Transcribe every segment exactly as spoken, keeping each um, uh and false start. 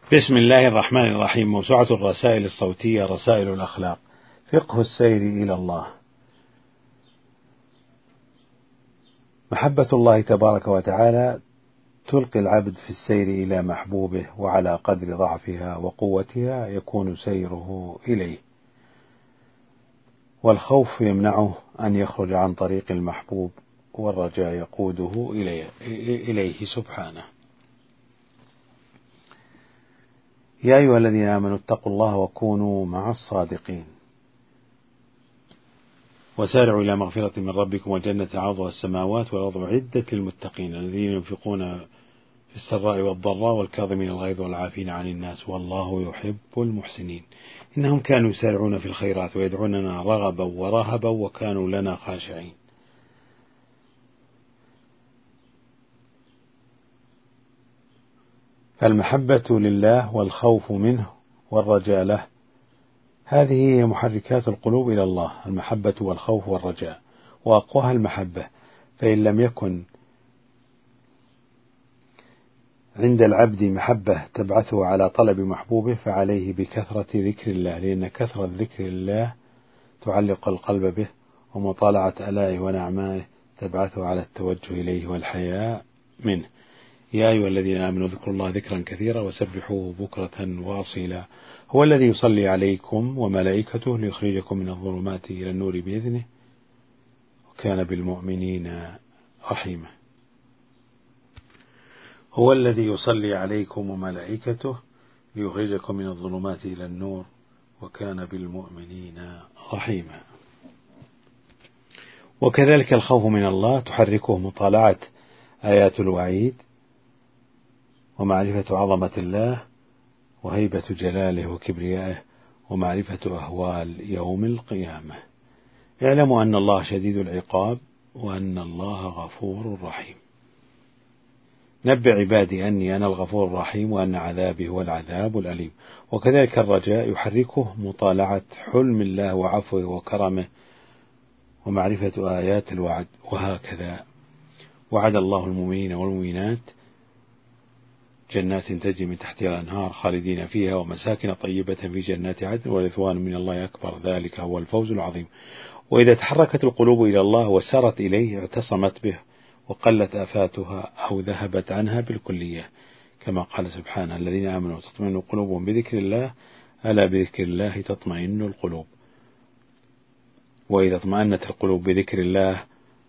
بسم الله الرحمن الرحيم. موسوعة الرسائل الصوتية رسائل الأخلاق، فقه السير إلى الله. محبة الله تبارك وتعالى تلقي العبد في السير إلى محبوبه، وعلى قدر ضعفها وقوتها يكون سيره إليه، والخوف يمنعه أن يخرج عن طريق المحبوب، والرجاء يقوده إليه, إليه سبحانه. يا أيها الذين آمنوا اتقوا الله وكونوا مع الصادقين، وسارعوا إلى مغفرة من ربكم وجنة عرضها السماوات والأرض أعدت للمتقين الذين ينفقون في السراء والضراء والكاظمين الغيظ والعافين عن الناس والله يحب المحسنين. إنهم كانوا يسارعون في الخيرات ويدعوننا رغبا ورهبا وكانوا لنا خاشعين. فالمحبة لله والخوف منه والرجاء له، هذه هي محركات القلوب إلى الله، المحبة والخوف والرجاء، وأقواها المحبة. فإن لم يكن عند العبد محبة تبعثه على طلب محبوبه فعليه بكثرة ذكر الله، لأن كثرة ذكر الله تعلق القلب به، ومطالعة آلائه ونعمائه تبعثه على التوجه إليه والحياء منه. يا أيها الذين آمنوا اذكروا الله ذكرا كثيرا وسبحوه بكرة وأصيلا. هو الذي يصلي عليكم وملائكته ليخرجكم من الظلمات إلى النور بإذنه وكان بالمؤمنين رحيما. هو الذي يصلي عليكم وملائكته ليخرجكم من الظلمات إلى النور وكان بالمؤمنين رحيما. وكذلك الخوف من الله تحركه مطالعة آيات الوعيد ومعرفة عظمة الله وهيبة جلاله وكبريائه ومعرفة أهوال يوم القيامة. اعلموا أن الله شديد العقاب وأن الله غفور رحيم. نبئ عبادي أني أنا الغفور الرحيم وأن عذابي هو العذاب الأليم. وكذلك الرجاء يحركه مطالعة حلم الله وعفوه وكرمه ومعرفة آيات الوعد. وهكذا وعد الله المؤمنين والمؤمنات جنات تجري من تحتها الأنهار خالدين فيها ومساكن طيبة في جنات عدن ورضوان من الله أكبر، ذلك هو الفوز العظيم. وإذا تحركت القلوب إلى الله وسرت إليه اعتصمت به وقلت آفاتها أو ذهبت عنها بالكلية، كما قال سبحانه: الذين آمنوا تطمئن قلوبهم بذكر الله ألا بذكر الله تطمئن القلوب. وإذا اطمأنت القلوب بذكر الله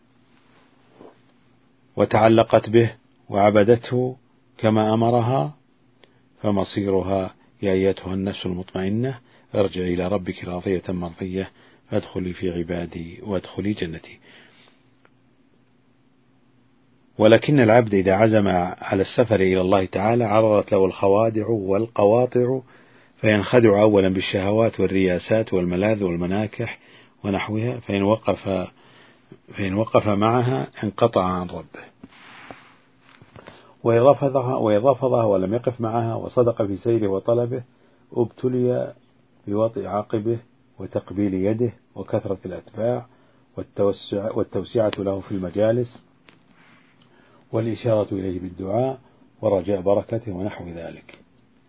وتعلقت به وعبدته كما أمرها فمصيرها يا أيتها النفس المطمئنة ارجعي إلى ربك راضية مرضية فادخلي في عبادي وادخلي جنتي. ولكن العبد إذا عزم على السفر إلى الله تعالى عرضت له الخوادع والقواطع فينخدع أولا بالشهوات والرياسات والملاذ والمناكح ونحوها، فإن وقف, فإن وقف معها انقطع عن ربه، وإن رفضها, وإن رفضها ولم يقف معها وصدق في سيره وطلبه ابتلي بوطئ عقبه وتقبيل يده وكثرة الأتباع والتوسع والتوسعة له في المجالس والإشارة إليه بالدعاء ورجاء بركته ونحو ذلك.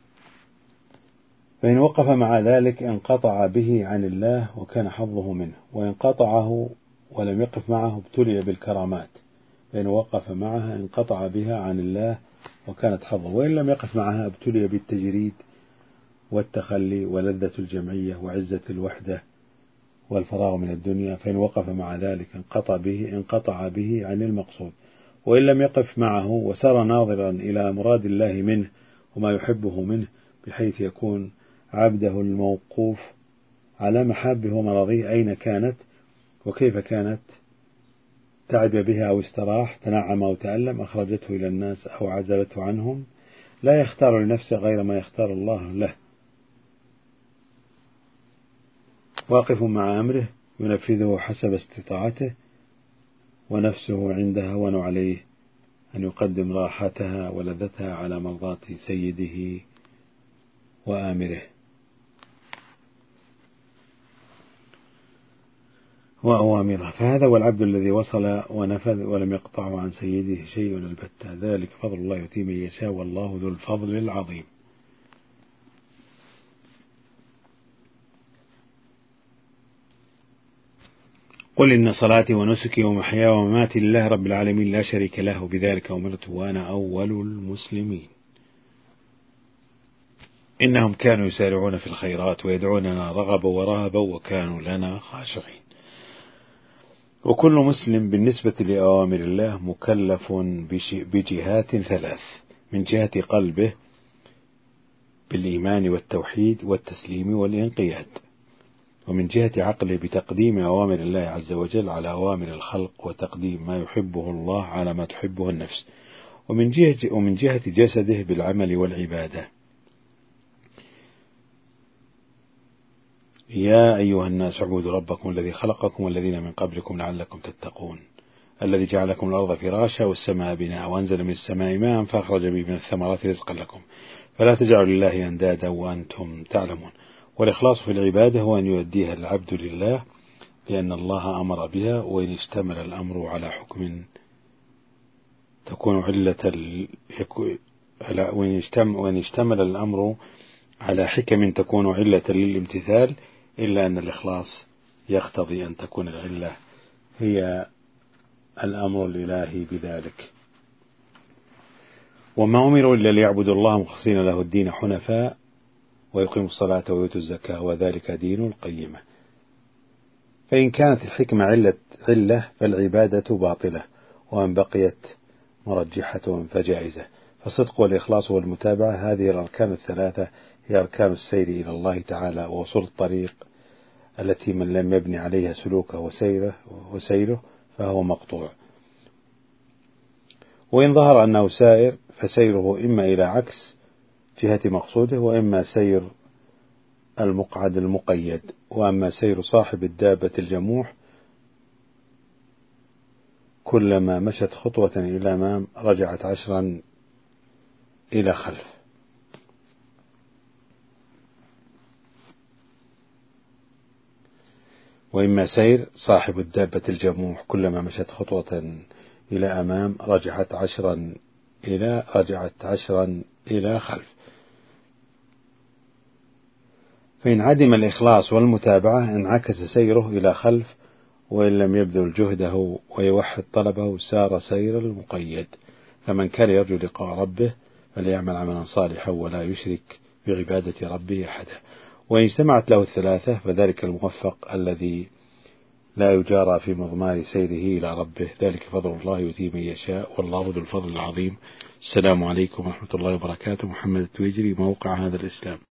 فإن وقف مع ذلك انقطع به عن الله وكان حظه منه، وإن قطعه ولم يقف معه ابتلي بالكرامات، فإن وقف معها انقطع بها عن الله وكانت حظه، وإن لم يقف معها ابتلي بالتجريد والتخلي ولذة الجمعية وعزة الوحدة والفراغ من الدنيا، فإن وقف مع ذلك انقطع به انقطع به عن المقصود، وإن لم يقف معه وسار ناظرا إلى مراد الله منه وما يحبه منه، بحيث يكون عبده الموقوف على محابه ومراضيه أين كانت وكيف كانت، تعب بها أو استراح، تنعم أو تألم، أخرجته إلى الناس أو عزلته عنهم، لا يختار لنفسه غير ما يختار الله له، واقف مع أمره ينفذه حسب استطاعته، ونفسه عندها هون عليه أن يقدم راحتها ولذتها على مرضاة سيده وآمره وأوامره. فهذا هو العبد الذي وصل ونفذ ولم يقطعه عن سيده شيء البتة، ذلك فضل الله يؤتيه من يشاء والله ذو الفضل العظيم. قل إن صلاتي ونسكي ومحياي ومماتي لله رب العالمين لا شريك له وبذلك أمرت وأنا أول المسلمين. إنهم كانوا يسارعون في الخيرات ويدعوننا رغبا ورهبا وكانوا لنا خاشعين. وكل مسلم بالنسبة لأوامر الله مكلف بجهات ثلاث: من جهة قلبه بالإيمان والتوحيد والتسليم والانقياد، ومن جهة عقله بتقديم أوامر الله عز وجل على أوامر الخلق وتقديم ما يحبه الله على ما تحبه النفس، ومن جهة, ومن جهة جسده بالعمل والعبادة. يا أيها الناس اعبدوا ربكم الذي خلقكم والذين من قبلكم لعلكم تتقون، الذي جعلكم الأرض فراشا والسماء بناء وأنزل من السماء ماء فأخرج به من الثمرات رزقا لكم فلا تجعلوا لله أندادا وأنتم تعلمون. والإخلاص في العبادة هو أن يؤديها العبد لله لأن الله أمر بها، وإن اشتمل الأمر على حكم تكون علة وإن اشتمل الأمر على حكم تكون علة للامتثال، إلا أن الإخلاص يقتضي أن تكون العلة هي الأمر الإلهي بذلك. وما أمروا إلا ليعبدوا الله مخلصين له الدين حنفاء ويقيموا الصلاة ويؤتوا الزكاة وذلك دين القيمة. فإن كانت الحكمة علة, علة فالعبادة باطلة، وأن بقيت مرجحة فجائزة. فالصدق والإخلاص والمتابعة هذه الأركان الثلاثة هي أركان السير إلى الله تعالى ووصول الطريق، التي من لم يبني عليها سلوكه وسيره, وسيره فهو مقطوع. وإن ظهر أنه سائر فسيره إما إلى عكس جهة مقصوده، وإما سير المقعد المقيد. وأما سير صاحب الدابة الجموح كلما مشت خطوة إلى أمام رجعت عشرا إلى خلف. وإما سير صاحب الدابة الجموح كلما مشت خطوة إلى أمام رجعت عشرا إلى رجعت عشرا إلى خلف. فإن عدم الإخلاص والمتابعة انعكس سيره إلى خلف، وإن لم يبذل جهده ويوحد طلبه سار سير المقيد. فمن كان يرجو لقاء ربه فليعمل عملا صالحا ولا يشرك بعبادة ربه أحدا. وإن اجتمعت له الثلاثة فذلك الموفق الذي لا يجارى في مضمار سيره إلى ربه، ذلك فضل الله يؤتيه من يشاء والله ذو الفضل العظيم. السلام عليكم ورحمة الله وبركاته. محمد التويجري، موقع هذا الإسلام.